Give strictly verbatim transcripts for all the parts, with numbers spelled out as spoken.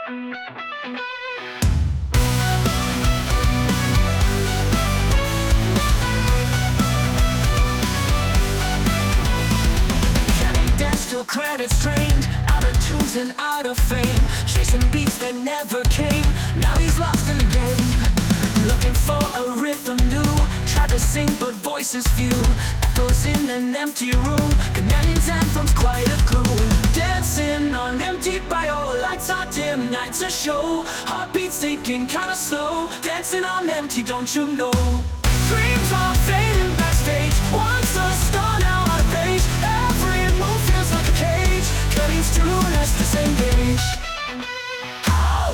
Till credits drained, out of tunes and out of fame, chasing beats that never came. Now he's lost in the game, looking for a rhythm new. Tried to sing but voices few, echoes in an empty room. Commanding anthems quite a clue. Dancing on empty bio, lights are dim, nights a show. Heartbeats sinking kinda slow, dancing on empty, don't you know? Dreams are fading backstage, once a star now on a page. Every move feels like a cage, cutting through, let's disengage. Oh!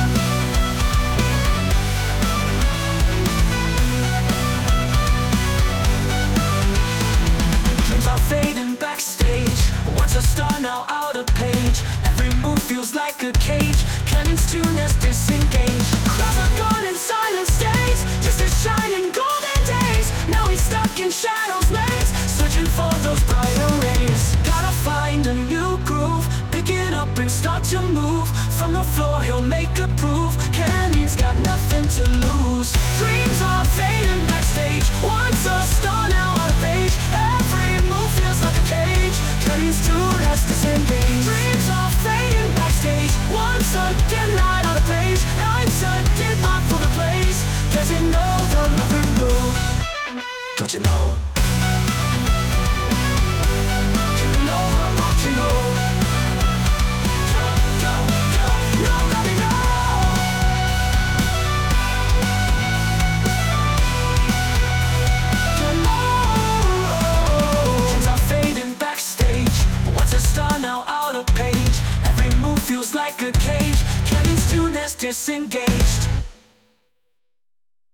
Dreams are fading backstage, once a star now out of page. Every move feels like a cage, cutting through, let's disengage. Crowds are gone in silent stays, just a shining golden days. Now he's stuck in shadows maze, searching for those brighter rays. Gotta find a new groove, pick it up and start to move. From the floor he'll make a proof, Kenny's got nothing to lose. Dreams are fading backstage, once a star now on a page. Every move feels like a cage, Kenny's too has disengage. Dreams are fading backstage, once a dim light on a page. Nights a dim light for the place, does he know they'll never move? Don't you know? Feels like a cage, Kenny's tune is disengaged.